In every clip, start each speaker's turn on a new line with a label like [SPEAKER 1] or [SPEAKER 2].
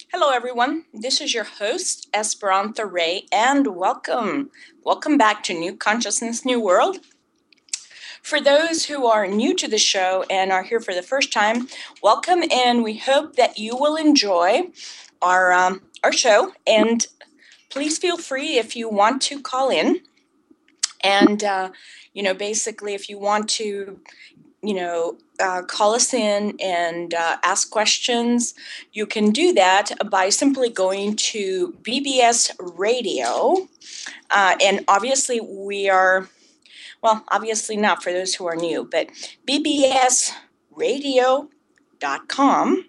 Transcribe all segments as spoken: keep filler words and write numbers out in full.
[SPEAKER 1] Hello, everyone. This is your host, Esperanza Ray, and welcome. Welcome back to New Consciousness, New World. For those who are new to the show and are here for the first time, welcome, and we hope that you will enjoy our um, our show. And please feel free if you want to call in, and uh, you know, basically, if you want to you know, uh, call us in and uh, ask questions. You can do that by simply going to B B S Radio. Uh, and obviously, we are, well, obviously not for those who are new, but B B S radio dot com.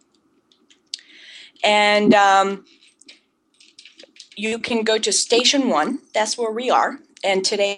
[SPEAKER 1] And um, you can go to Station One. That's where we are. And today,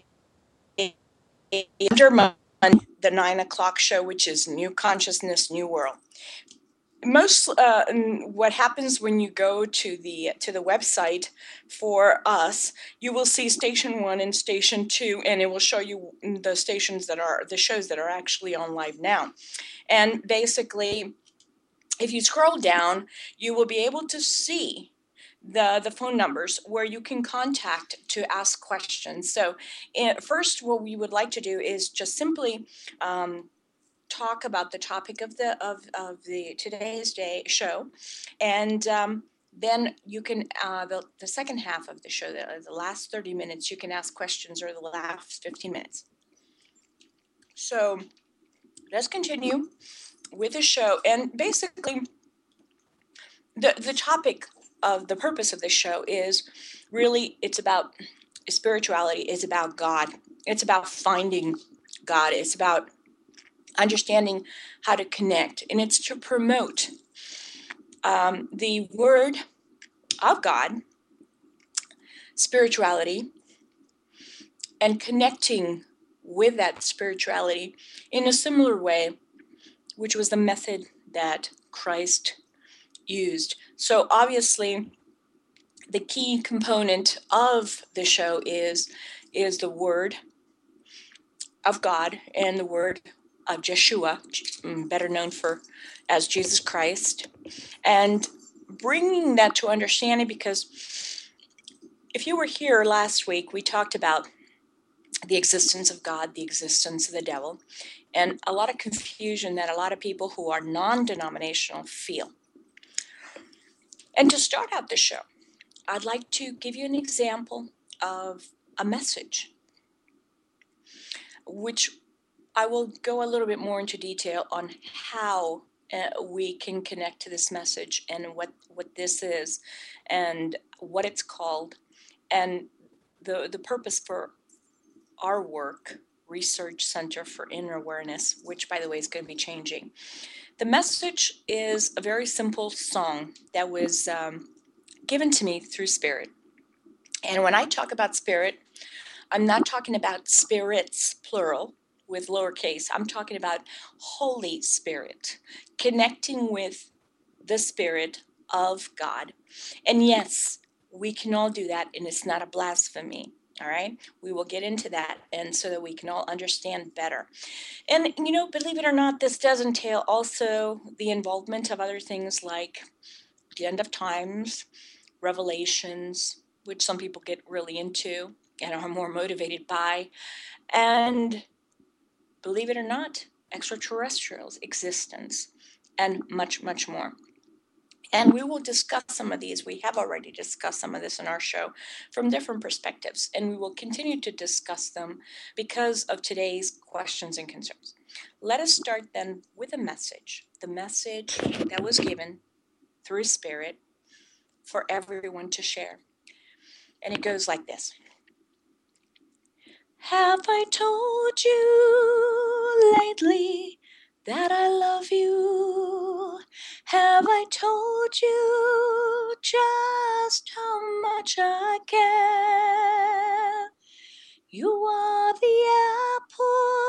[SPEAKER 1] under the nine o'clock show, which is New Consciousness, New World. Most uh, what happens when you go to the to the website for us, you will see Station One and Station Two, and it will show you the stations that are the shows that are actually on live now. And basically, if you scroll down, you will be able to see the the phone numbers where you can contact to ask questions. So, in, first, what we would like to do is just simply um, talk about the topic of the of, of the today's day show, and um, then you can uh, the, the second half of the show, the, the last thirty minutes, you can ask questions, or the last fifteen minutes. So let's continue with the show. And basically, the the topic of the purpose of this show is really, it's about spirituality, it's about God, it's about finding God, it's about understanding how to connect, and it's to promote um, the word of God, spirituality, and connecting with that spirituality in a similar way, which was the method that Christ used. So obviously, the key component of the show is is the word of God and the word of Yeshua, better known for as Jesus Christ, and bringing that to understanding, because if you were here last week, we talked about the existence of God, the existence of the devil, and a lot of confusion that a lot of people who are non-denominational feel. And to start out the show, I'd like to give you an example of a message, which I will go a little bit more into detail on how uh, we can connect to this message, and what, what this is, and what it's called, and the, the purpose for our work, Research Center for Inner Awareness, which, by the way, is going to be changing. The message is a very simple song that was um, given to me through Spirit. And when I talk about Spirit, I'm not talking about spirits, plural, with lowercase. I'm talking about Holy Spirit, connecting with the Spirit of God. And yes, we can all do that, and it's not a blasphemy. All right, we will get into that, and so that we can all understand better. And, you know, believe it or not, this does entail also the involvement of other things like the end of times, revelations, which some people get really into and are more motivated by, and believe it or not, extraterrestrials, existence, and much, much more. And we will discuss some of these. We have already discussed some of this in our show from different perspectives, and we will continue to discuss them because of today's questions and concerns. Let us start then with a message, the message that was given through Spirit for everyone to share. And it goes like this. Have I told you lately that I love you? Have I told you just how much I care? You are the apple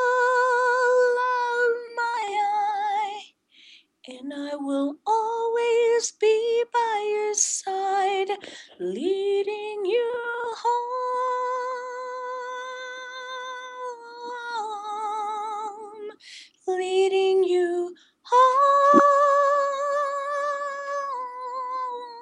[SPEAKER 1] of my eye, and I will always be by your side, leading you home, leading you home.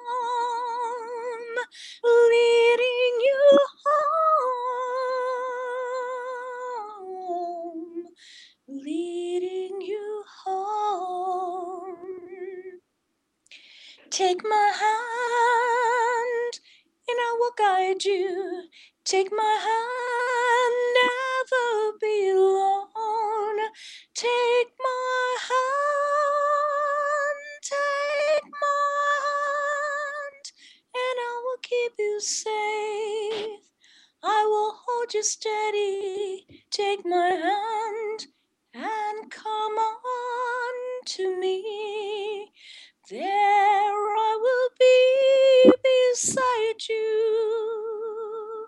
[SPEAKER 1] Take my hand, and I will guide you. Take my hand, never be alone. Take my hand, take my hand, and I will keep you safe. I will hold you steady. Take my hand and come on to me. There I will be beside you,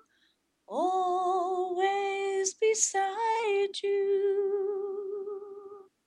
[SPEAKER 1] always beside you.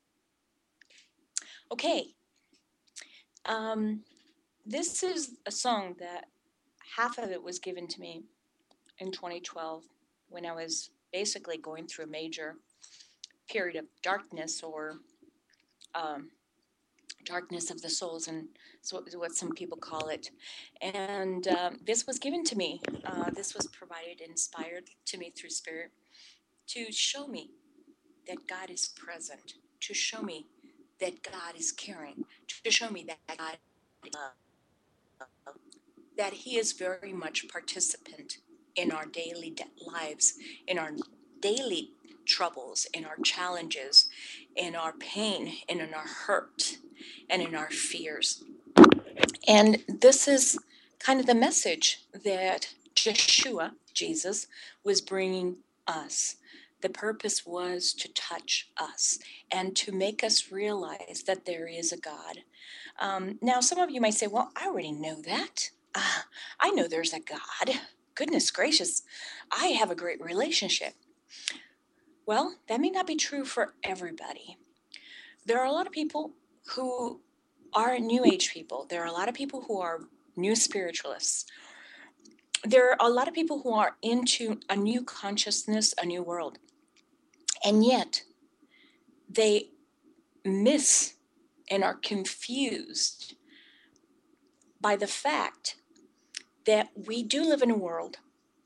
[SPEAKER 1] Okay, um, this is a song that half of it was given to me in twenty twelve when I was basically going through a major period of darkness or um, darkness of the souls, and so what some people call it. And um, this was given to me. Uh, this was provided, inspired to me through Spirit to show me that God is present, to show me that God is caring, to show me that God, uh, that He is very much participant in our daily de- lives, in our daily troubles, in our challenges, in our pain, and in our hurt, and in our fears. And this is kind of the message that Yeshua, Jesus, was bringing us. The purpose was to touch us and to make us realize that there is a God. Um, now, some of you might say, well, I already know that. Uh, I know there's a God. Goodness gracious, I have a great relationship. Well, that may not be true for everybody. There are a lot of people who are New Age people. There are a lot of people who are new spiritualists. There are a lot of people who are into a new consciousness, a new world. And yet, they miss and are confused by the fact that we do live in a world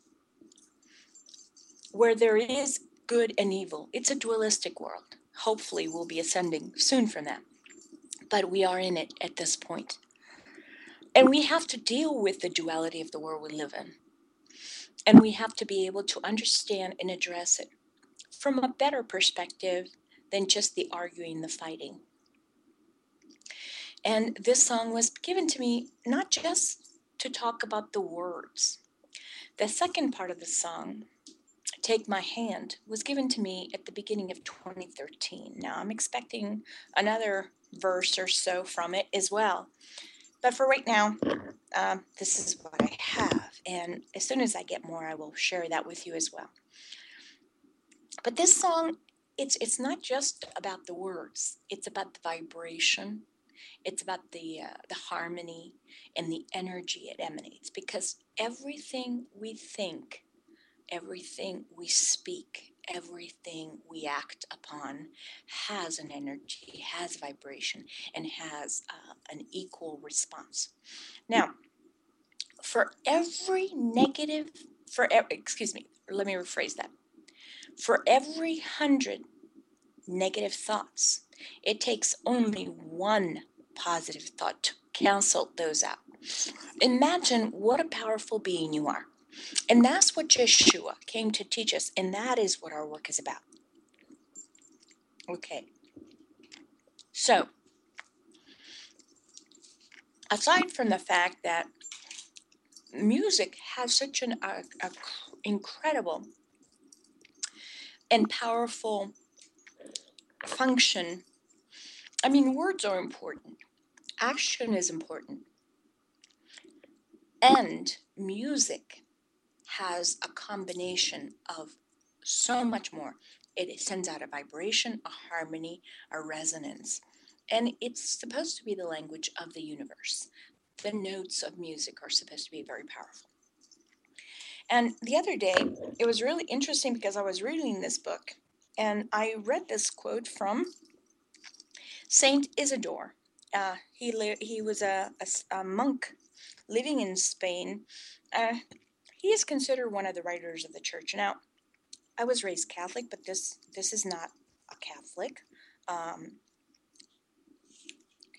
[SPEAKER 1] where there is good and evil. It's a dualistic world. Hopefully, we'll be ascending soon from that. But we are in it at this point. And we have to deal with the duality of the world we live in. And we have to be able to understand and address it from a better perspective than just the arguing, the fighting. And this song was given to me not just to talk about the words. The second part of the song, Take My Hand, was given to me at the beginning of twenty thirteen. Now I'm expecting another verse or so from it as well. But for right now, um, this is what I have. And as soon as I get more, I will share that with you as well. But this song, it's it's not just about the words. It's about the vibration. It's about the uh, the harmony and the energy it emanates. Because everything we think, everything we speak, everything we act upon has an energy, has vibration, and has uh, an equal response. Now, for every negative, for excuse me, let me rephrase that. For every hundred negative thoughts, it takes only one positive thought to cancel those out. Imagine what a powerful being you are. And that's what Yeshua came to teach us, and that is what our work is about. Okay. So, aside from the fact that music has such an a, a incredible and powerful function, I mean, words are important. Action is important. And music has a combination of so much more. It sends out a vibration, a harmony, a resonance. And it's supposed to be the language of the universe. The notes of music are supposed to be very powerful. And the other day, it was really interesting because I was reading this book, and I read this quote from Saint Isidore. Uh, he li- he was a, a, a monk living in Spain. Uh, he is considered one of the writers of the church. Now, I was raised Catholic, but this this is not a Catholic. Um,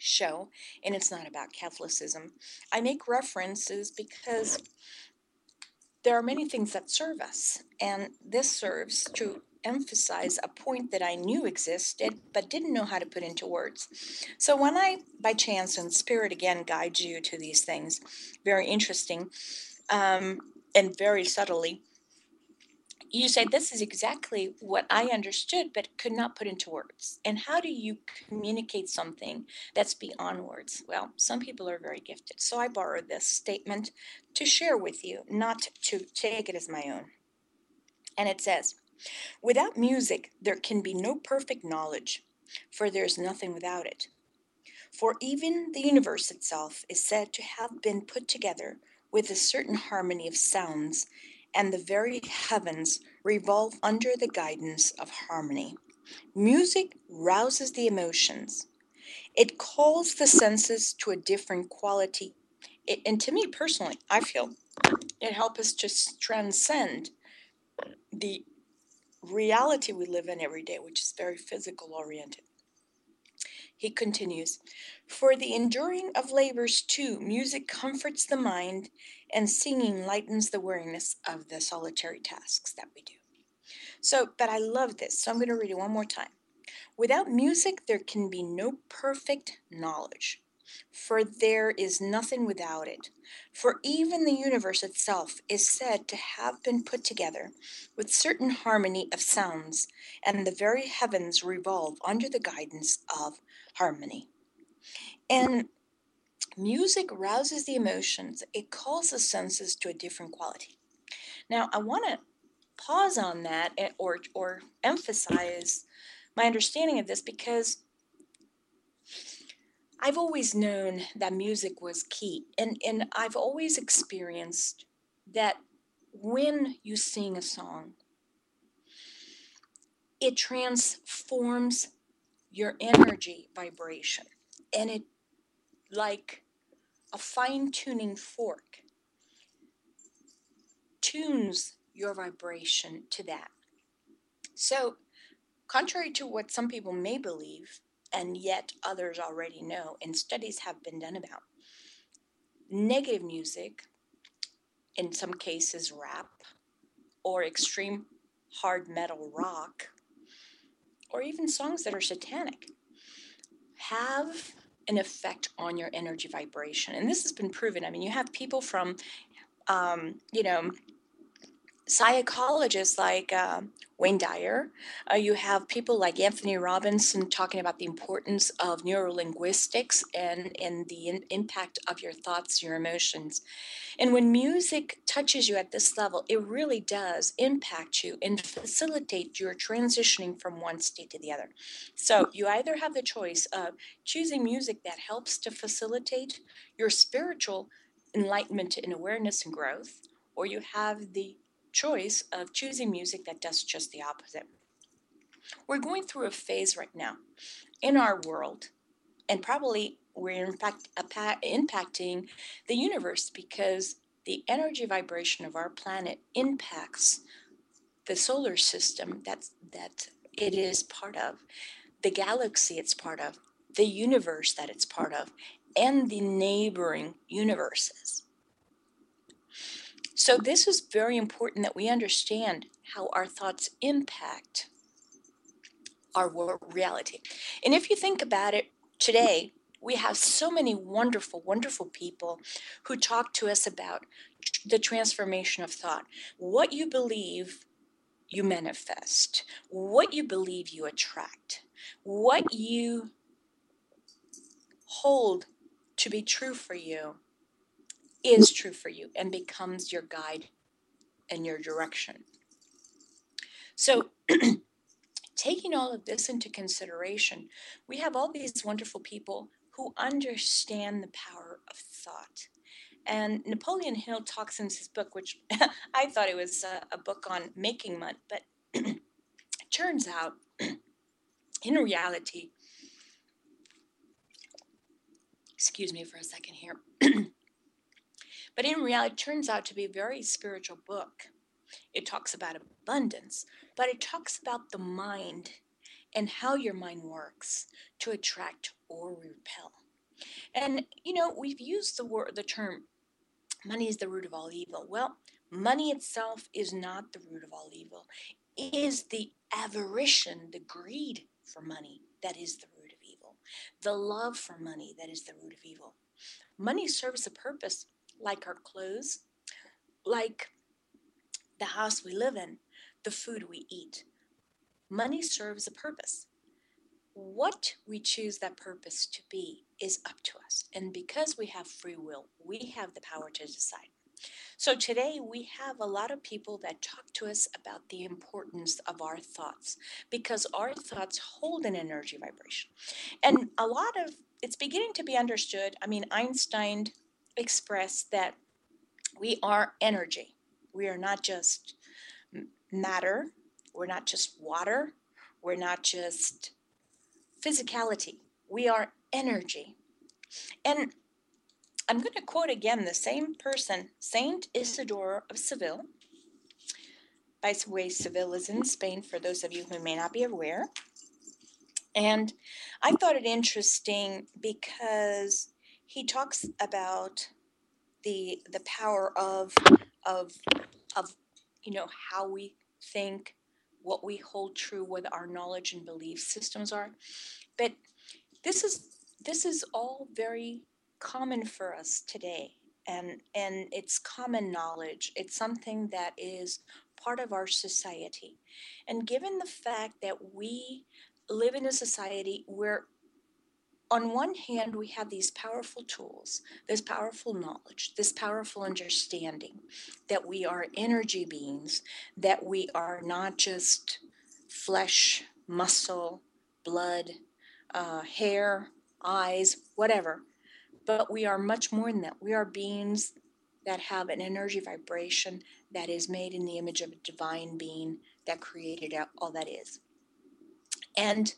[SPEAKER 1] show, and it's not about Catholicism. I make references because there are many things that serve us, and this serves to emphasize a point that I knew existed but didn't know how to put into words. So when I, by chance and spirit again, guides you to these things, very interesting um, and very subtly, you say, this is exactly what I understood but could not put into words. And how do you communicate something that's beyond words? Well, some people are very gifted. So I borrowed this statement to share with you, not to take it as my own. And it says, without music, there can be no perfect knowledge, for there is nothing without it. For even the universe itself is said to have been put together with a certain harmony of sounds, and the very heavens revolve under the guidance of harmony. Music rouses the emotions. It calls the senses to a different quality. It, and to me personally, I feel it helps us to transcend the reality we live in every day, which is very physical oriented. He continues, for the enduring of labors too, music comforts the mind, and singing lightens the weariness of the solitary tasks that we do. So, but I love this, so I'm going to read it one more time. Without music, there can be no perfect knowledge, for there is nothing without it. For even the universe itself is said to have been put together with certain harmony of sounds, and the very heavens revolve under the guidance of harmony. And music rouses the emotions. It calls the senses to a different quality. Now, I want to pause on that or, or emphasize my understanding of this because I've always known that music was key. And, and I've always experienced that when you sing a song, it transforms your energy vibration. And it, like a fine-tuning fork, tunes your vibration to that. So, contrary to what some people may believe, and yet others already know, and studies have been done about, negative music, in some cases rap, or extreme hard metal rock, or even songs that are satanic, have an effect on your energy vibration. And this has been proven. I mean, you have people from, um, you know, psychologists like uh, Wayne Dyer. Uh, you have people like Anthony Robinson talking about the importance of neurolinguistics and, and the in, impact of your thoughts, your emotions. And when music touches you at this level, it really does impact you and facilitate your transitioning from one state to the other. So you either have the choice of choosing music that helps to facilitate your spiritual enlightenment and awareness and growth, or you have the choice of choosing music that does just the opposite. We're going through a phase right now in our world, and probably we're in fact impacting the universe because the energy vibration of our planet impacts the solar system that's, that it is part of, the galaxy it's part of, the universe that it's part of, and the neighboring universes. So this is very important that we understand how our thoughts impact our reality. And if you think about it today, we have so many wonderful, wonderful people who talk to us about the transformation of thought. What you believe, you manifest. What you believe, you attract. What you hold to be true for you is true for you and becomes your guide and your direction. So taking all of this into consideration, we have all these wonderful people who understand the power of thought. And Napoleon Hill talks in his book, which I thought it was a, a book on making money, but it turns out, in reality, excuse me for a second here, but in reality, it turns out to be a very spiritual book. It talks about abundance, but it talks about the mind and how your mind works to attract or repel. And, you know, we've used the word, the term, money is the root of all evil. Well, money itself is not the root of all evil. It is the avarician, the greed for money that is the root of evil. The love for money that is the root of evil. Money serves a purpose, like our clothes, like the house we live in, the food we eat. Money serves a purpose. What we choose that purpose to be is up to us. And because we have free will, we have the power to decide. So today we have a lot of people that talk to us about the importance of our thoughts, because our thoughts hold an energy vibration. And a lot of it's beginning to be understood. I mean, Einstein expressed that we are energy. We are not just matter. We're not just water. We're not just physicality. We are energy. And I'm going to quote again the same person, Saint Isidore of Seville. By the way, Seville is in Spain, for those of you who may not be aware. And I thought it interesting because he talks about the the power of of of you know how we think, what we hold true, what our knowledge and belief systems are. But this is this is all very common for us today, and and it's common knowledge. It's something that is part of our society. And given the fact that we live in a society where on one hand we have these powerful tools, this powerful knowledge, this powerful understanding that we are energy beings, that we are not just flesh, muscle, blood, uh, hair, eyes, whatever. But we are much more than that. We are beings that have an energy vibration that is made in the image of a divine being that created all that is. And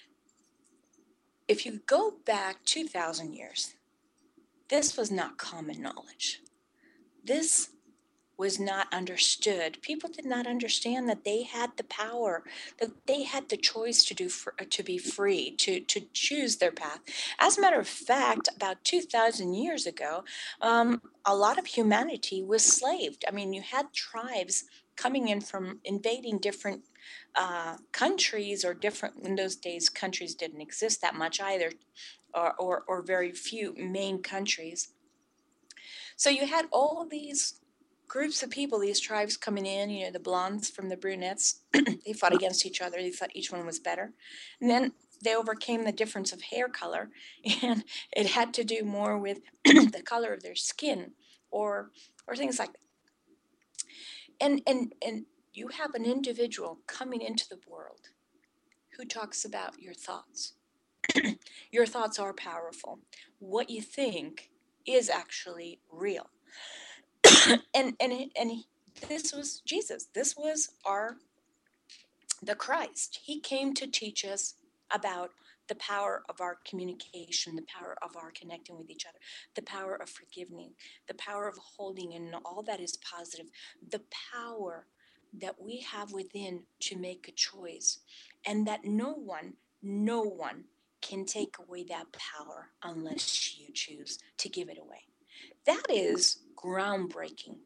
[SPEAKER 1] if you go back two thousand years, this was not common knowledge. This was not understood. People did not understand that they had the power, that they had the choice to do for, to be free, to, to choose their path. As a matter of fact, about two thousand years ago, um, a lot of humanity was slaved. I mean, you had tribes coming in from invading different uh, countries, or different, in those days, countries didn't exist that much either, or, or, or very few main countries. So you had all these groups of people, these tribes coming in, you know, the blondes from the brunettes. They fought against each other. They thought each one was better. And then they overcame the difference of hair color, and it had to do more with the color of their skin, or or things like that. And and and you have an individual coming into the world who talks about your thoughts. Your thoughts are powerful. What you think is actually real. and and and this was Jesus. This was our the Christ. He came to teach us about the power of our communication, the power of our connecting with each other, the power of forgiving, the power of holding in all that is positive, the power that we have within to make a choice, and that no one, no one can take away that power unless you choose to give it away. That is groundbreaking.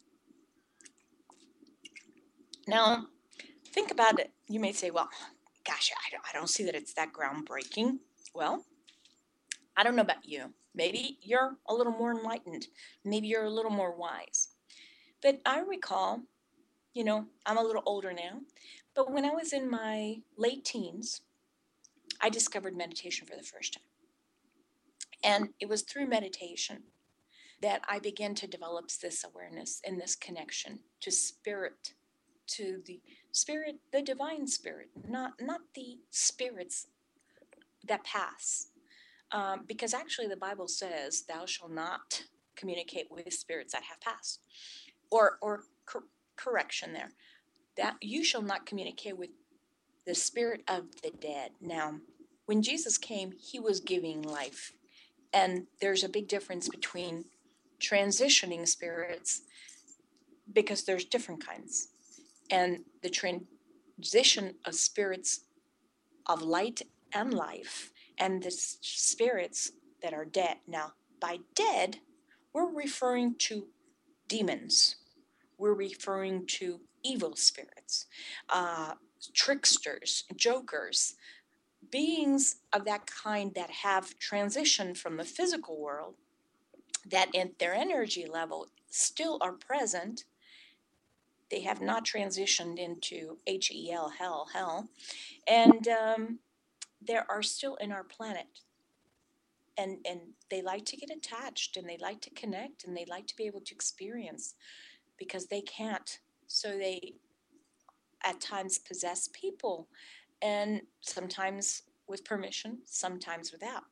[SPEAKER 1] Now, think about it. You may say, well, gosh, I don't, I don't see that it's that groundbreaking. Well, I don't know about you. Maybe you're a little more enlightened. Maybe you're a little more wise. But I recall, you know, I'm a little older now, but when I was in my late teens, I discovered meditation for the first time. And it was through meditation that I began to develop this awareness and this connection to spirit, to the spirit, the divine spirit, not not the spirits that pass. Um, because actually the Bible says, thou shalt not communicate with spirits that have passed. Or, or cor- correction there, that you shall not communicate with the spirit of the dead. Now, when Jesus came, he was giving life. And there's a big difference between transitioning spirits, because there's different kinds. And the transition of spirits of light and life, and the spirits that are dead. Now, by dead, we're referring to demons. We're referring to evil spirits, uh, tricksters, jokers, beings of that kind that have transitioned from the physical world, that in their energy level still are present. They have not transitioned into H E L, hell, hell, and um, they are still in our planet. And, and they like to get attached, and they like to connect, and they like to be able to experience, because they can't. So they at times possess people, and sometimes with permission, sometimes without.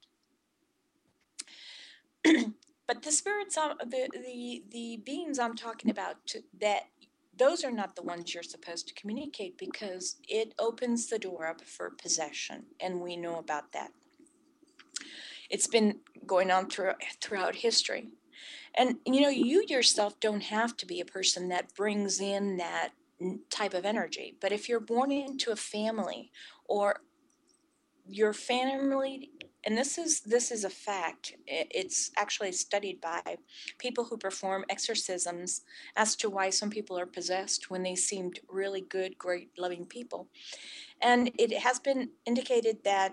[SPEAKER 1] But the spirits, the, the the beings I'm talking about, to, that those are not the ones you're supposed to communicate, because it opens the door up for possession, and we know about that. It's been going on through, throughout history. And, you know, you yourself don't have to be a person that brings in that type of energy. But if you're born into a family, or your family, and this is this is a fact, it's actually studied by people who perform exorcisms as to why some people are possessed when they seemed really good, great, loving people. And it has been indicated that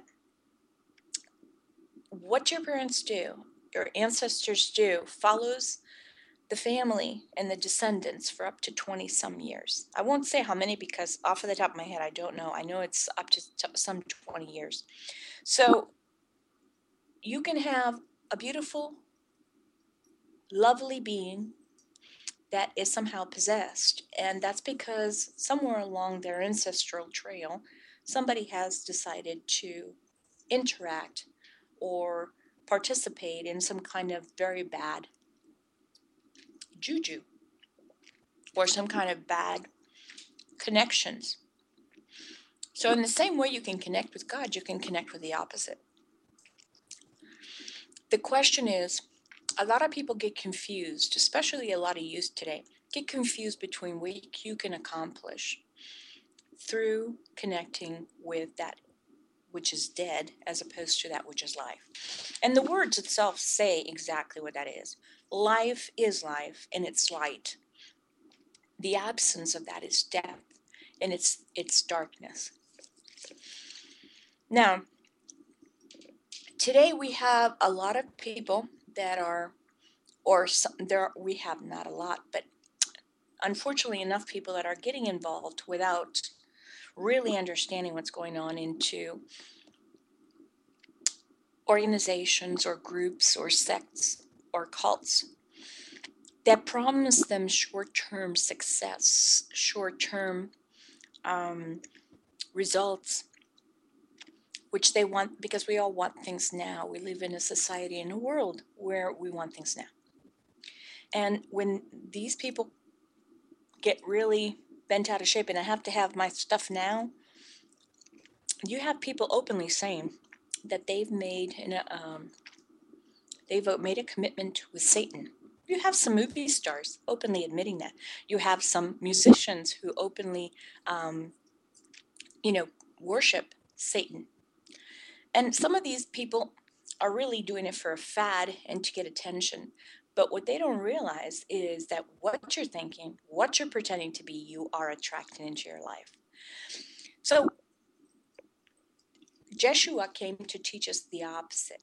[SPEAKER 1] what your parents do, your ancestors do, follows the family and the descendants for up to twenty some years. I won't say how many, because off of the top of my head, I don't know. I know it's up to t- some twenty years. So you can have a beautiful, lovely being that is somehow possessed. And that's because somewhere along their ancestral trail, somebody has decided to interact or participate in some kind of very bad juju, or some kind of bad connections. So in the same way you can connect with God, you can connect with the opposite. The question is, a lot of people get confused, especially a lot of youth today, get confused between what you can accomplish through connecting with that which is dead as opposed to that which is life. And the words itself say exactly what that is. Life is life, and it's light. The absence of that is death, and it's it's darkness. Now, today we have a lot of people that are, or some, there we have not a lot, but unfortunately enough people that are getting involved without really understanding what's going on into organizations or groups or sects or cults that promise them short-term success, short-term um, results, which they want, because we all want things now. We live in a society, in a world where we want things now. And when these people get really bent out of shape, and I have to have my stuff now, you have people openly saying that they've made an, um, they've made a commitment with Satan. You have some movie stars openly admitting that. You have some musicians who openly, um, you know, worship Satan. And some of these people are really doing it for a fad and to get attention. But what they don't realize is that what you're thinking, what you're pretending to be, you are attracting into your life. So Jeshua came to teach us the opposite.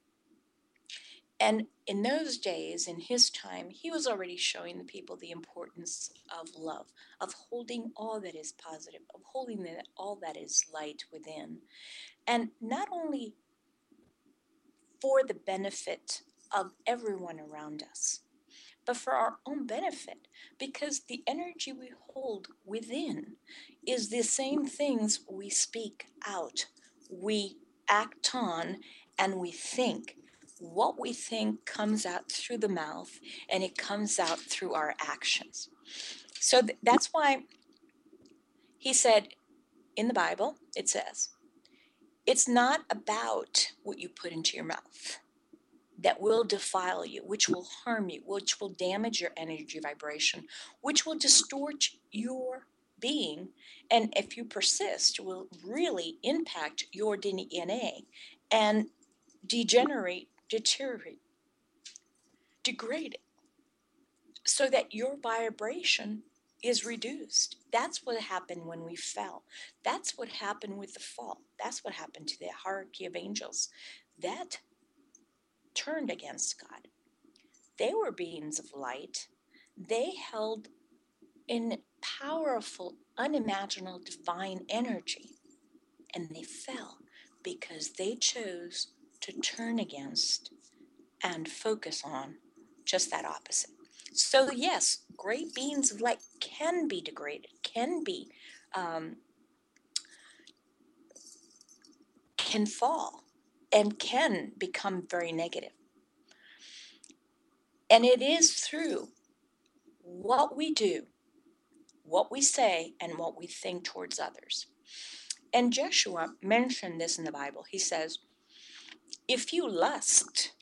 [SPEAKER 1] And in those days, in his time, he was already showing the people the importance of love, of holding all that is positive, of holding that, all that is light within. And not only for the benefit of everyone around us, but for our own benefit, because the energy we hold within is the same things we speak out, we act on, and we think. What we think comes out through the mouth, and it comes out through our actions. So th- that's why he said in the Bible, it says, it's not about what you put into your mouth that will defile you, which will harm you, which will damage your energy vibration, which will distort your being, and if you persist, will really impact your D N A and degenerate deteriorate, degrade it, so that your vibration is reduced. That's what happened when we fell. That's what happened with the fall. That's what happened to the hierarchy of angels. That turned against God. They were beings of light. They held in powerful, unimaginable, divine energy, and they fell because they chose to turn against and focus on just that opposite. So yes, great beings of light can be degraded, can be, um, can fall, and can become very negative. And it is through what we do, what we say, and what we think towards others. And Joshua mentioned this in the Bible. He says, if you lust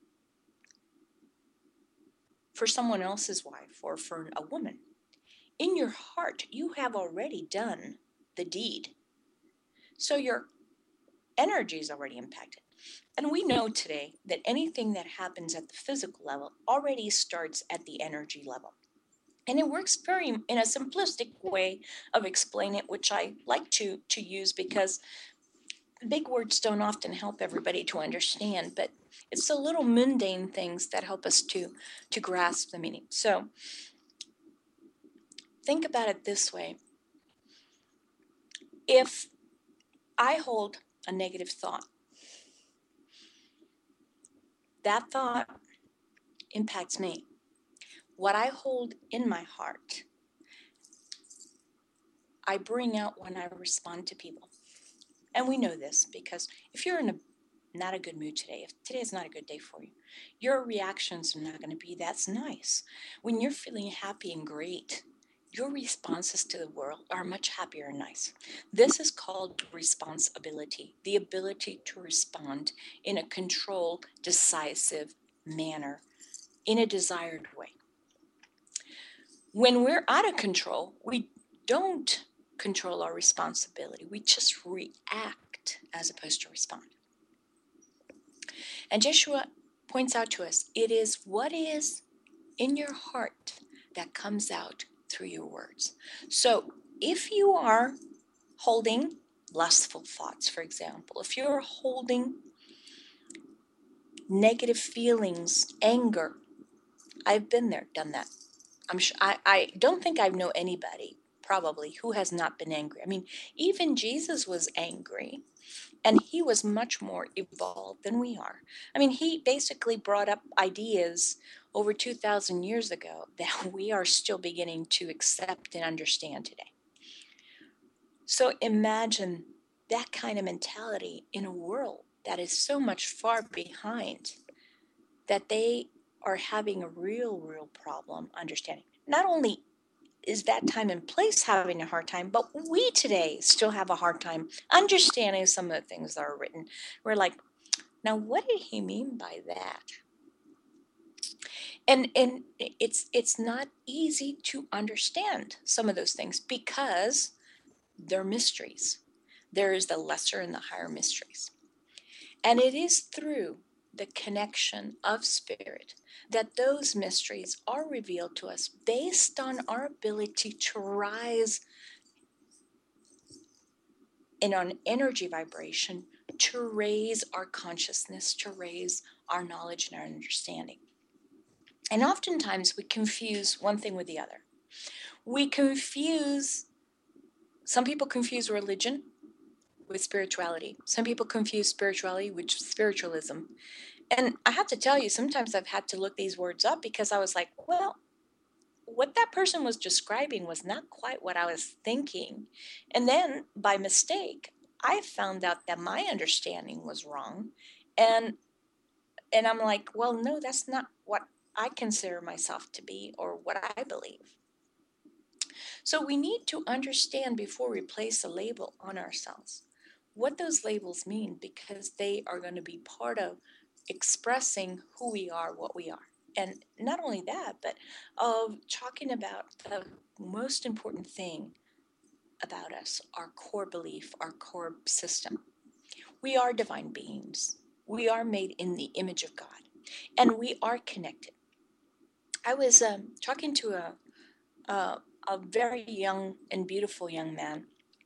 [SPEAKER 1] for someone else's wife or for a woman, in your heart you have already done the deed. So your energy is already impacted. And we know today that anything that happens at the physical level already starts at the energy level. And it works very in a simplistic way of explaining it, which I like to, to use because big words don't often help everybody to understand, but it's the little mundane things that help us to, to grasp the meaning. So think about it this way. If I hold a negative thought, that thought impacts me. What I hold in my heart, I bring out when I respond to people. And we know this because if you're in a not a good mood today, if today is not a good day for you, your reactions are not going to be that's nice. When you're feeling happy and great, your responses to the world are much happier and nice. This is called responsibility, the ability to respond in a controlled, decisive manner, in a desired way. When we're out of control, we don't control our responsibility. We just react as opposed to respond. And Joshua points out to us, it is what is in your heart that comes out through your words. So if you are holding lustful thoughts, for example, if you're holding negative feelings, anger, I've been there, done that. I'm sure, I, I don't think I know anybody probably who has not been angry. I mean, even Jesus was angry. And he was much more evolved than we are. I mean, he basically brought up ideas over two thousand years ago that we are still beginning to accept and understand today. So imagine that kind of mentality in a world that is so much far behind, that they are having a real, real problem understanding. Not only is that time and place having a hard time, but we today still have a hard time understanding some of the things that are written. We're like, now what did he mean by that? And and it's it's not easy to understand some of those things because they're mysteries. There is the lesser and the higher mysteries. And it is through the connection of spirit that those mysteries are revealed to us based on our ability to rise in an energy vibration, to raise our consciousness, to raise our knowledge and our understanding. And oftentimes we confuse one thing with the other. We confuse, some people confuse religion with spirituality. Some people confuse spirituality with spiritualism. And I have to tell you, sometimes I've had to look these words up because I was like, well, what that person was describing was not quite what I was thinking. And then by mistake, I found out that my understanding was wrong. And and I'm like, well, no, that's not what I consider myself to be or what I believe. So we need to understand before we place a label on ourselves what those labels mean, because they are going to be part of expressing who we are, what we are. And not only that, but of talking about the most important thing about us, our core belief, our core system. We are divine beings. We are made in the image of God, and we are connected. I was um, talking to a, a a very young and beautiful young man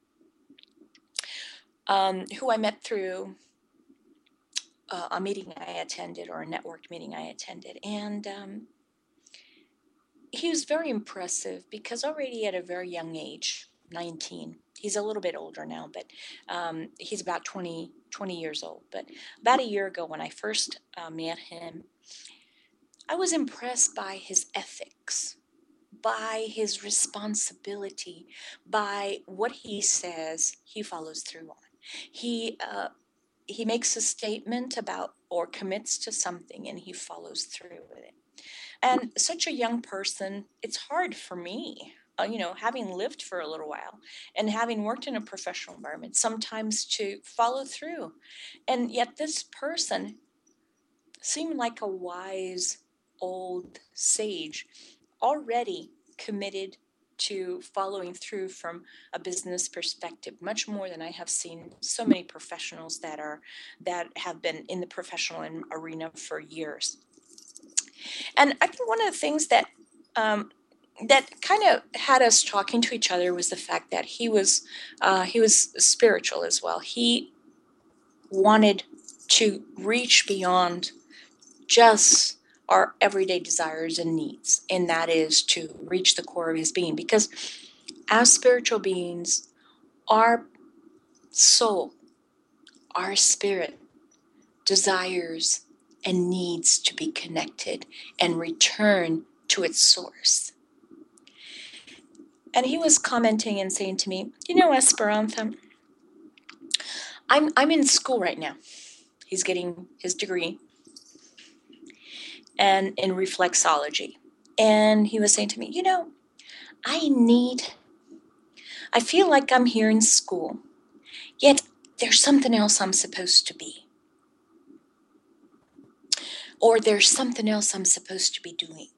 [SPEAKER 1] um, who I met through uh, a meeting I attended, or a network meeting I attended, and um, he was very impressive because already at a very young age, nineteen, he's a little bit older now, but um, he's about twenty, twenty years old. But about a year ago, when I first uh, met him, I was impressed by his ethics, by his responsibility, by what he says he follows through on. He uh, he makes a statement about or commits to something, and he follows through with it. And such a young person, it's hard for me, uh, you know, having lived for a little while and having worked in a professional environment, sometimes to follow through. And yet this person seemed like a wise old sage, already committed to following through from a business perspective, much more than I have seen so many professionals that are that have been in the professional arena for years. And I think one of the things that um, that kind of had us talking to each other was the fact that he was uh, he was spiritual as well. He wanted to reach beyond just our everyday desires and needs, and that is to reach the core of his being. Because as spiritual beings, our soul, our spirit desires and needs to be connected and return to its source. And he was commenting and saying to me, you know, Esperanza, I'm I'm in school right now. He's getting his degree and in reflexology. And he was saying to me, you know, I need, I feel like I'm here in school, yet there's something else I'm supposed to be. Or there's something else I'm supposed to be doing.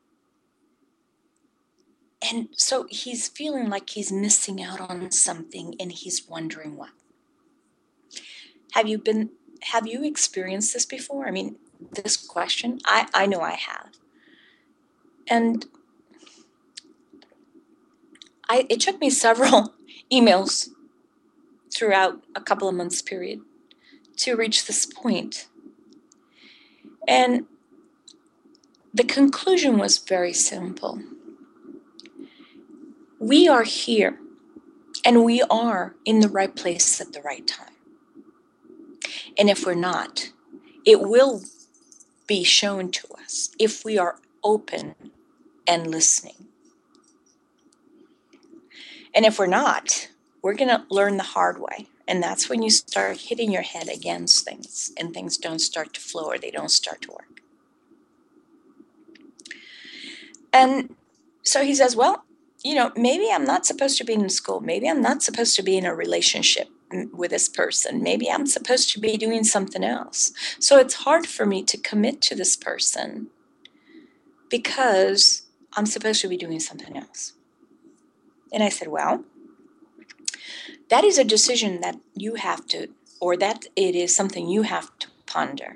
[SPEAKER 1] And so he's feeling like he's missing out on something, and he's wondering what. Have you been, have you experienced this before? I mean, this question, I, I know I have. And I, it took me several emails throughout a couple of months period to reach this point. And the conclusion was very simple. We are here, and we are in the right place at the right time. And if we're not, it will be shown to us if we are open and listening. And if we're not, we're going to learn the hard way. And that's when you start hitting your head against things, and things don't start to flow, or they don't start to work. And so he says, well, you know, maybe I'm not supposed to be in school. Maybe I'm not supposed to be in a relationship with this person. Maybe I'm supposed to be doing something else. So it's hard for me to commit to this person because I'm supposed to be doing something else. And I said, well, that is a decision that you have to, or that it is something you have to ponder.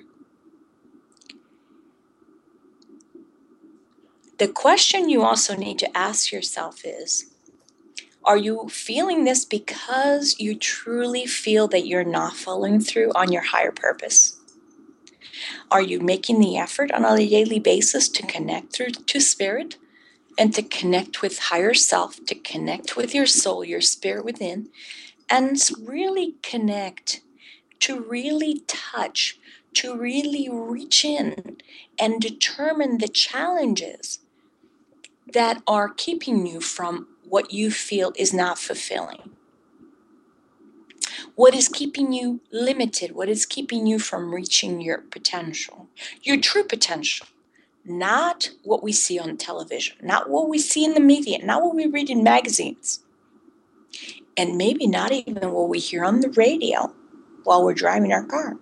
[SPEAKER 1] The question you also need to ask yourself is, are you feeling this because you truly feel that you're not following through on your higher purpose? Are you making the effort on a daily basis to connect through to spirit and to connect with higher self, to connect with your soul, your spirit within, and really connect, to really touch, to really reach in and determine the challenges that are keeping you from what you feel is not fulfilling? What is keeping you limited? What is keeping you from reaching your potential, your true potential? Not what we see on television, not what we see in the media, not what we read in magazines, and maybe not even what we hear on the radio while we're driving our car.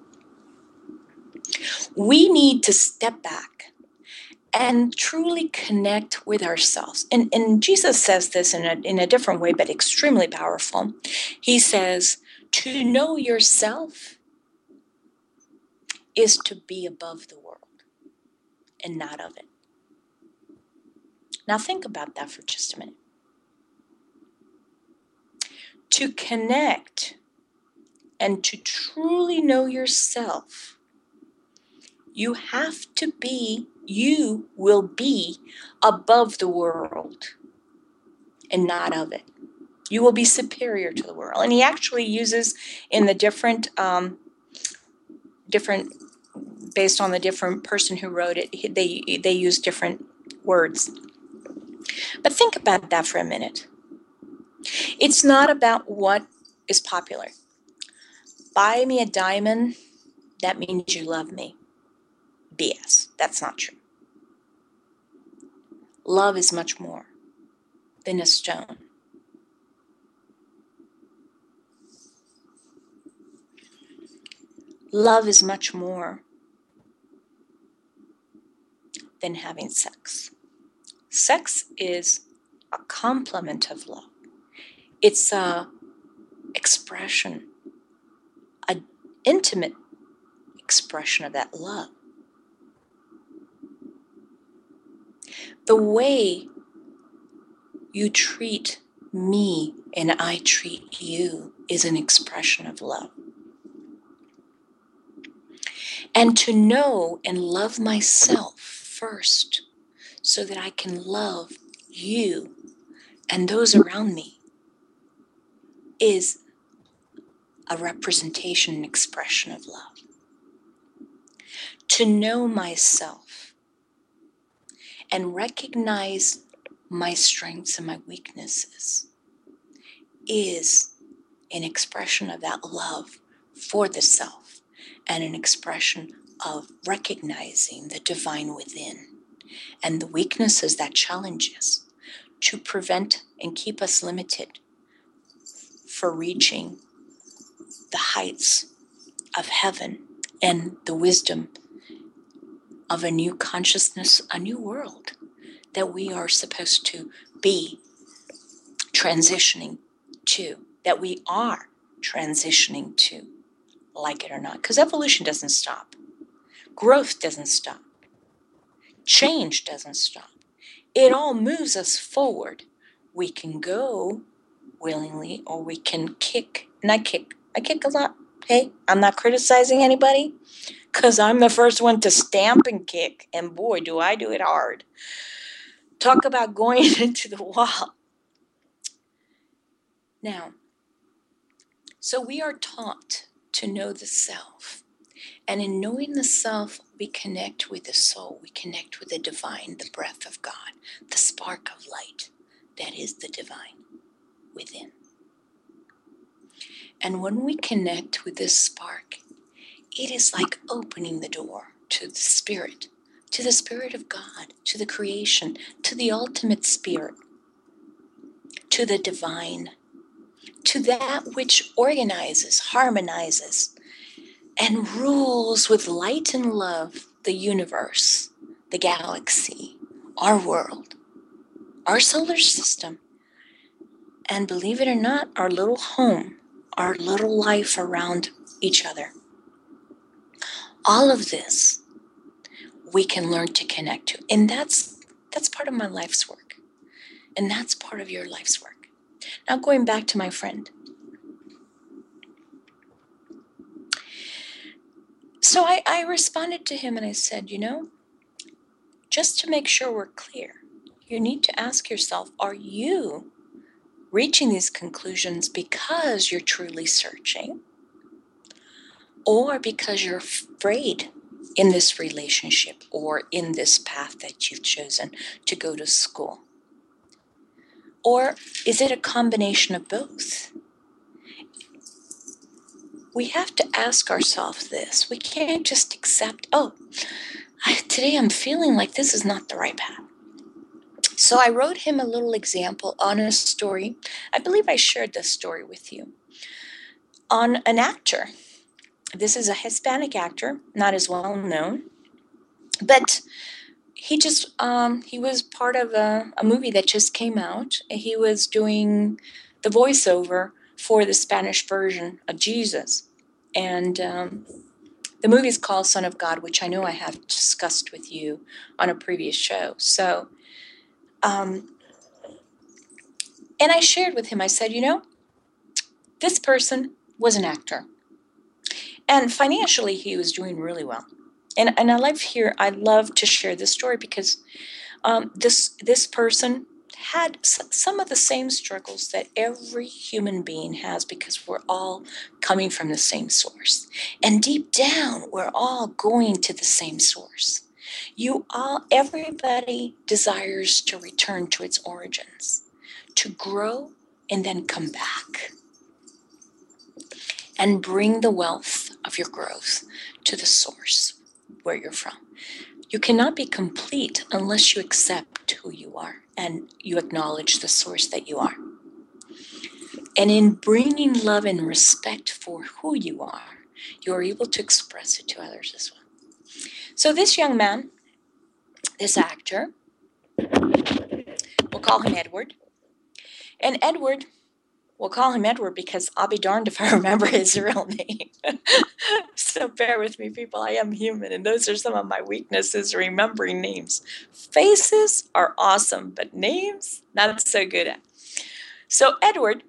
[SPEAKER 1] We need to step back and truly connect with ourselves. And, and Jesus says this in a, in a different way, but extremely powerful. He says, to know yourself is to be above the world and not of it. Now think about that for just a minute. To connect and to truly know yourself, you have to be, you will be above the world and not of it. You will be superior to the world. And he actually uses in the different, um, different, based on the different person who wrote it, they, they use different words. But think about that for a minute. It's not about what is popular. Buy me a diamond, that means you love me. B S. That's not true. Love is much more than a stone. Love is much more than having sex. Sex is a complement of love. It's a expression, an intimate expression of that love. The way you treat me and I treat you is an expression of love. And to know and love myself first so that I can love you and those around me is a representation and expression of love. To know myself and recognize my strengths and my weaknesses is an expression of that love for the self and an expression of recognizing the divine within and the weaknesses that challenge us to prevent and keep us limited for reaching the heights of heaven and the wisdom of a new consciousness, a new world that we are supposed to be transitioning to, that we are transitioning to, like it or not. Because evolution doesn't stop. Growth doesn't stop. Change doesn't stop. It all moves us forward. We can go willingly or we can kick. And I kick. I kick a lot. Hey, I'm not criticizing anybody because I'm the first one to stamp and kick. And boy, do I do it hard. Talk about going into the wall. Now, so we are taught to know the self. And in knowing the self, we connect with the soul. We connect with the divine, the breath of God, the spark of light that is the divine within. And when we connect with this spark, it is like opening the door to the spirit, to the spirit of God, to the creation, to the ultimate spirit, to the divine, to that which organizes, harmonizes, and rules with light and love the universe, the galaxy, our world, our solar system, and believe it or not, our little home, our little life around each other. All of this we can learn to connect to. And that's that's part of my life's work. And that's part of your life's work. Now going back to my friend. So I, I responded to him and I said, you know, just to make sure we're clear, you need to ask yourself, are you reaching these conclusions because you're truly searching? Or because you're afraid in this relationship or in this path that you've chosen to go to school? Or is it a combination of both? We have to ask ourselves this. We can't just accept, oh, I, today I'm feeling like this is not the right path. So I wrote him a little example on a story. I believe I shared this story with you. On an actor. This is a Hispanic actor, not as well known, but he just, um, he was part of a, a movie that just came out. He was doing the voiceover for the Spanish version of Jesus. And um, The movie is called Son of God, which I know I have discussed with you on a previous show. So, um, and I shared with him, I said, you know, this person was an actor. And financially, he was doing really well. And, and I love here, I love to share this story because um, this this person had s- some of the same struggles that every human being has, because we're all coming from the same source. And deep down, we're all going to the same source. You all, everybody desires to return to its origins, to grow and then come back and bring the wealth of your growth to the source where you're from. You cannot be complete unless you accept who you are and you acknowledge the source that you are. And in bringing love and respect for who you are, you're able to express it to others as well. So this young man, this actor, we'll call him Edward. And Edward, we'll call him Edward because I'll be darned if I remember his real name. So bear with me, people. I am human, and those are some of my weaknesses, remembering names. Faces are awesome, but names, not so good at. So Edward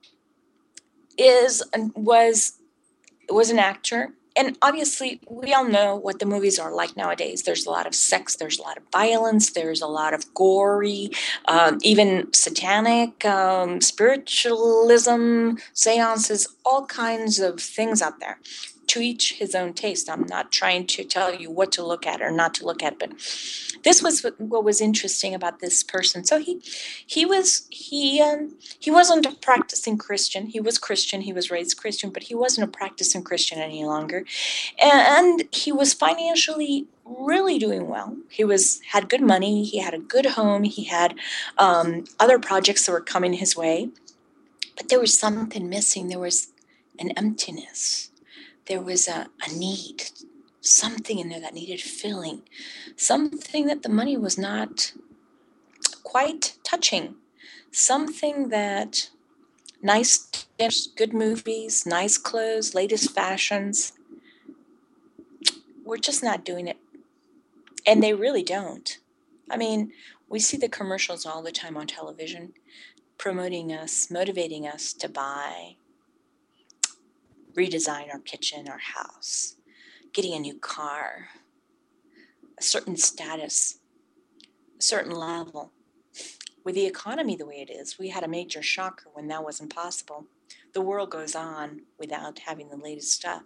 [SPEAKER 1] is was was an actor, and obviously we all know what the movies are like nowadays. There's a lot of sex, there's a lot of violence, there's a lot of gory, um, even satanic, um, spiritualism, seances, all kinds of things out there. To each his own taste. I'm not trying to tell you what to look at or not to look at, but this was what was interesting about this person. So he, he was he um, he wasn't a practicing Christian. He was Christian. He was raised Christian, but he wasn't a practicing Christian any longer, and he was financially really doing well. He was had good money. He had a good home. He had um, other projects that were coming his way, but there was something missing. There was an emptiness. There was a, a need, something in there that needed filling, something that the money was not quite touching, something that nice dinners, good movies, nice clothes, latest fashions, we're just not doing it. And they really don't. I mean, we see the commercials all the time on television promoting us, motivating us to buy, redesign our kitchen, our house, getting a new car, a certain status, a certain level. With the economy the way it is, we had a major shocker when that wasn't possible. The world goes on without having the latest stuff.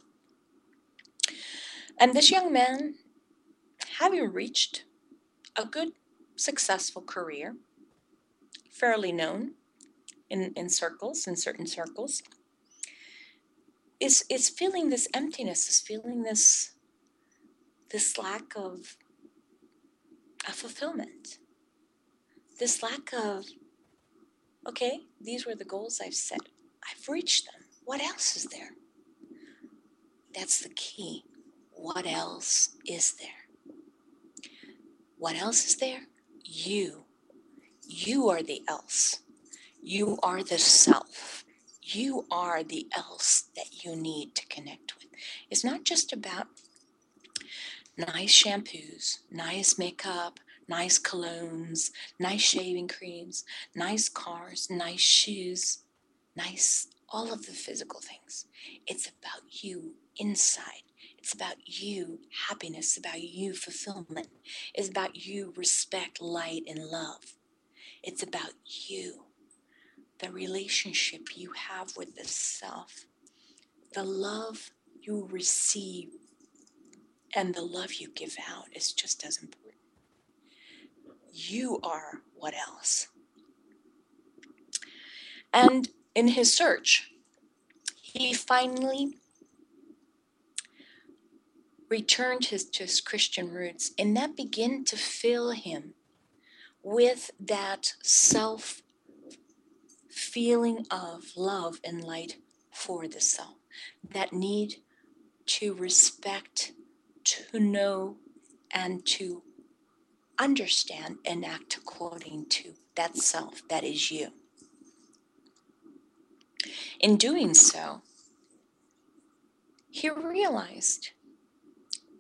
[SPEAKER 1] And this young man, having reached a good, successful career, fairly known in, in circles, in certain circles, is, is feeling this emptiness, is feeling this, this lack of, of fulfillment. This lack of, okay, these were the goals I've set. I've reached them. What else is there? That's the key. What else is there? What else is there? You. You are the else. You are the self. You are the else that you need to connect with. It's not just about nice shampoos, nice makeup, nice colognes, nice shaving creams, nice cars, nice shoes, nice, all of the physical things. It's about you inside. It's about you happiness, about you fulfillment. It's about you respect, light, and love. It's about you, the relationship you have with the self, the love you receive, and the love you give out is just as important. You are what else? And in his search, he finally returned his, to his Christian roots, and that began to fill him with that self feeling of love and light for the self, that need to respect, to know, and to understand and act according to that self that is you. In doing so, he realized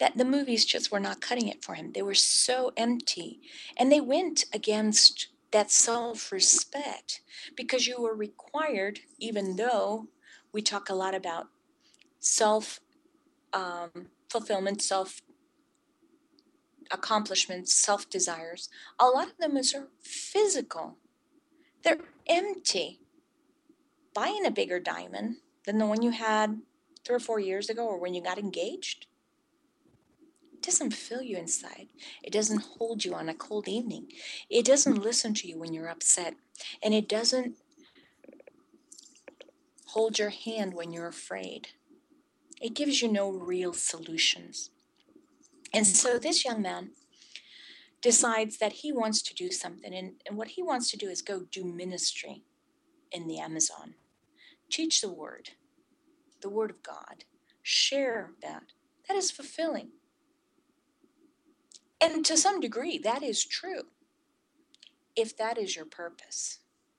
[SPEAKER 1] that the movies just were not cutting it for him. They were so empty. And they went against that self-respect because you were required, even though we talk a lot about self um, fulfillment, self accomplishments, self desires, a lot of them is are physical. They're empty. Buying a bigger diamond than the one you had three or four years ago or when you got engaged, it doesn't fill you inside. It doesn't hold you on a cold evening. It doesn't listen to you when you're upset. And it doesn't hold your hand when you're afraid. It gives you no real solutions. And so this young man decides that he wants to do something. And, and what he wants to do is go do ministry in the Amazon. Teach the word, the word of God. Share that. That is fulfilling. And to some degree, that is true, if that is your purpose.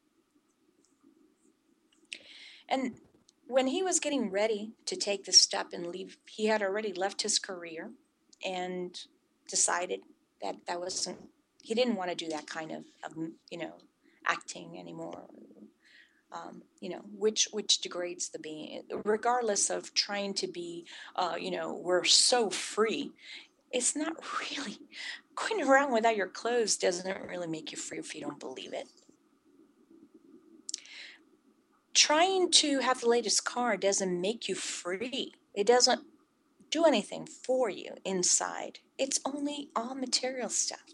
[SPEAKER 1] And when he was getting ready to take the step and leave, he had already left his career and decided that that wasn't, he didn't want to do that kind of, of you know, acting anymore. Um, you know, which which degrades the being, regardless of trying to be, uh, you know, we're so free. It's not really, going around without your clothes doesn't really make you free if you don't believe it. Trying to have the latest car doesn't make you free. It doesn't do anything for you inside. It's only all material stuff.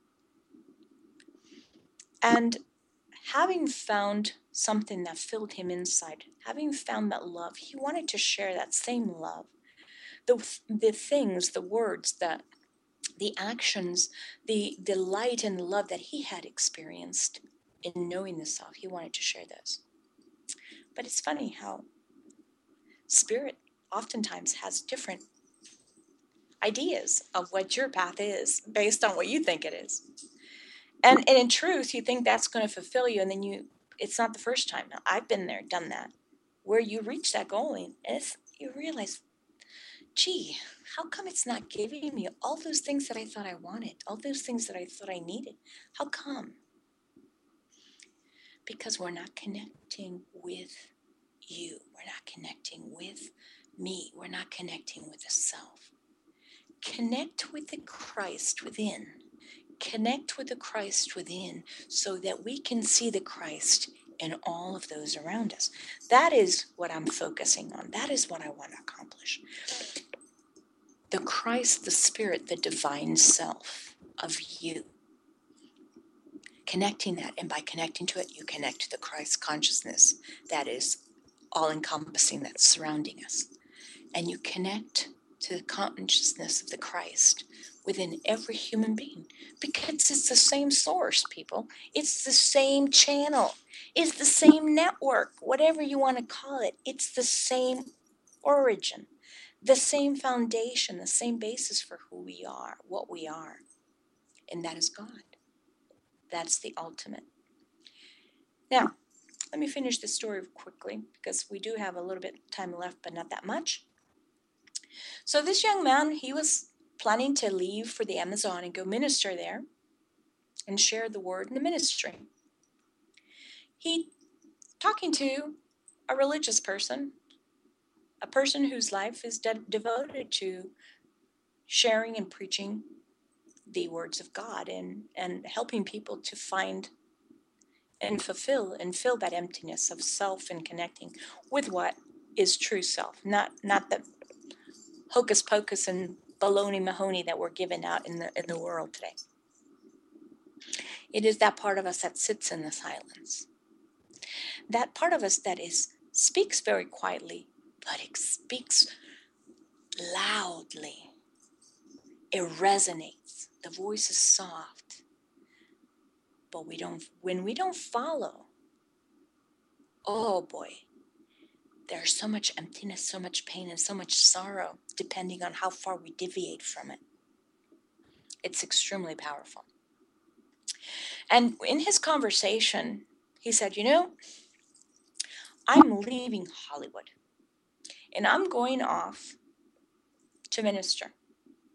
[SPEAKER 1] And having found something that filled him inside, having found that love, he wanted to share that same love. The, the things, the words, the, the actions, the, the light and love that he had experienced in knowing the self, he wanted to share those. But it's funny how spirit oftentimes has different ideas of what your path is based on what you think it is. And, and in truth, you think that's going to fulfill you, and then you, it's not the first time. Now, I've been there, done that, where you reach that goal, and it's, you realize, gee, how come it's not giving me all those things that I thought I wanted, all those things that I thought I needed? How come? Because we're not connecting with you. We're not connecting with me. We're not connecting with the self. Connect with the Christ within. Connect with the Christ within so that we can see the Christ in all of those around us. That is what I'm focusing on. That is what I want to accomplish. The Christ, the Spirit, the divine self of you. Connecting that, and by connecting to it, you connect to the Christ consciousness that is all-encompassing, that's surrounding us. And you connect to the consciousness of the Christ within every human being, because it's the same source, people. It's the same channel. It's the same network, whatever you want to call it. It's the same origin, the same foundation, the same basis for who we are, what we are. And that is God. That's the ultimate. Now, let me finish this story quickly, because we do have a little bit of time left, but not that much. So this young man, he was planning to leave for the Amazon and go minister there and share the word in the ministry. He talking to a religious person, a person whose life is de- devoted to sharing and preaching the words of God and, and helping people to find and fulfill and fill that emptiness of self and connecting with what is true self, not not the hocus pocus and baloney mahoney that we're given out in the in the world today. It is that part of us that sits in the silence. That part of us that is speaks very quietly, but it speaks loudly. It resonates. The voice is soft. But we don't when we don't follow, oh boy, there's so much emptiness, so much pain, and so much sorrow, depending on how far we deviate from it. It's extremely powerful. And in his conversation, he said, you know, I'm leaving Hollywood, and I'm going off to minister.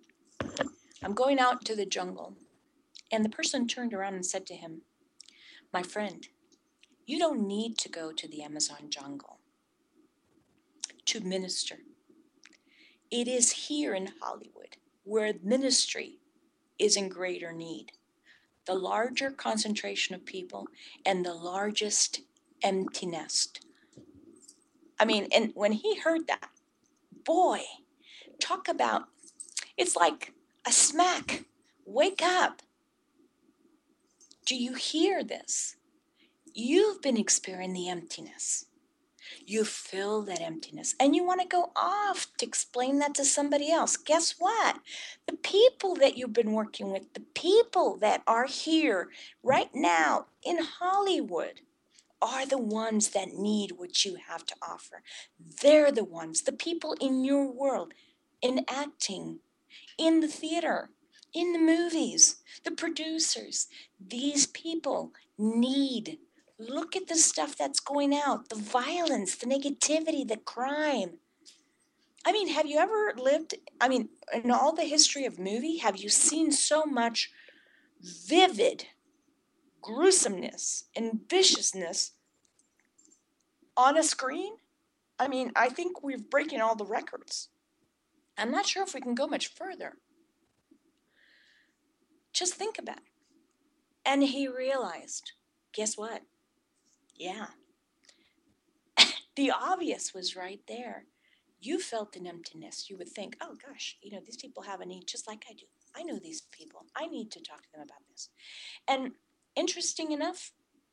[SPEAKER 1] I'm going out to the jungle. And the person turned around and said to him, my friend, you don't need to go to the Amazon jungle to minister. It is here in Hollywood where ministry is in greater need. The larger concentration of people and the largest empty nest. I mean, and when he heard that, boy, talk about, it's like a smack. Wake up. Do you hear this? You've been experiencing the emptiness. You feel that emptiness and you want to go off to explain that to somebody else. Guess what? The people that you've been working with, the people that are here right now in Hollywood are the ones that need what you have to offer. They're the ones, the people in your world, in acting, in the theater, in the movies, the producers. These people need. Look at the stuff that's going out, the violence, the negativity, the crime. I mean, have you ever lived, I mean, in all the history of movie, have you seen so much vivid gruesomeness and viciousness on a screen? I mean, I think we're breaking all the records. I'm not sure if we can go much further. Just think about it. And he realized, guess what? Yeah. The obvious was right there. You felt an emptiness. You would think, oh gosh, you know, these people have a need just like I do. I know these people. I need to talk to them about this. And interesting enough,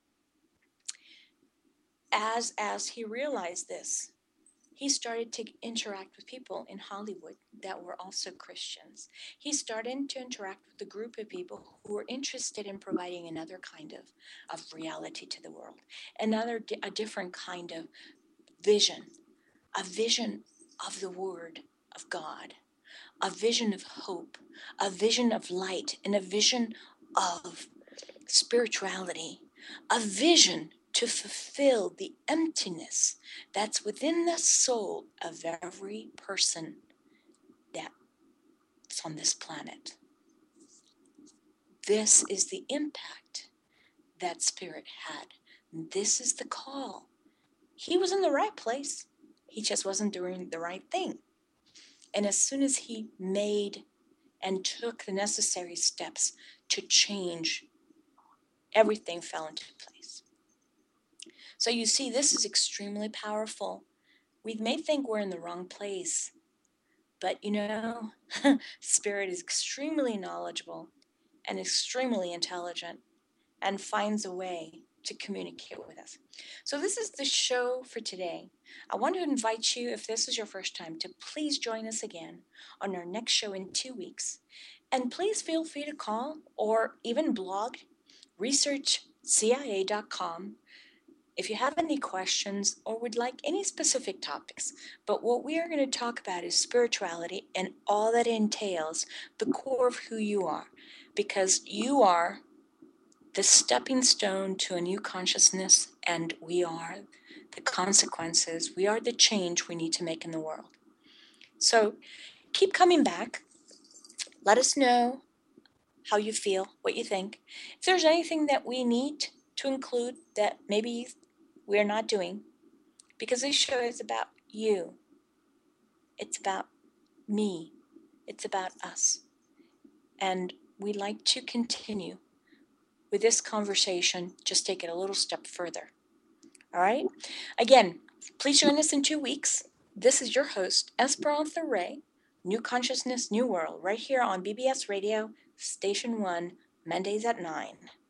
[SPEAKER 1] as as he realized this, he started to interact with people in Hollywood that were also Christians. He started to interact with a group of people who were interested in providing another kind of, of reality to the world, another a different kind of vision, a vision of the Word of God, a vision of hope, a vision of light, and a vision of spirituality, a vision to fulfill the emptiness that's within the soul of every person that's on this planet. This is the impact that Spirit had. This is the call. He was in the right place. He just wasn't doing the right thing. And as soon as he made and took the necessary steps to change, everything fell into place. So you see, this is extremely powerful. We may think we're in the wrong place, but you know, Spirit is extremely knowledgeable and extremely intelligent and finds a way to communicate with us. So this is the show for today. I want to invite you, if this is your first time, to please join us again on our next show in two weeks. And please feel free to call or even blog research C I A dot com if you have any questions or would like any specific topics. But what we are going to talk about is spirituality and all that entails, the core of who you are, because you are the stepping stone to a new consciousness, and we are the consequences. We are the change we need to make in the world. So keep coming back. Let us know how you feel, what you think. If there's anything that we need to include that maybe we're not doing, because this show is about you. It's about me. It's about us. And we'd like to continue with this conversation, just take it a little step further. All right? Again, please join us in two weeks. This is your host, Esperanza Ray, New Consciousness, New World, right here on B B S Radio, Station one, Mondays at nine.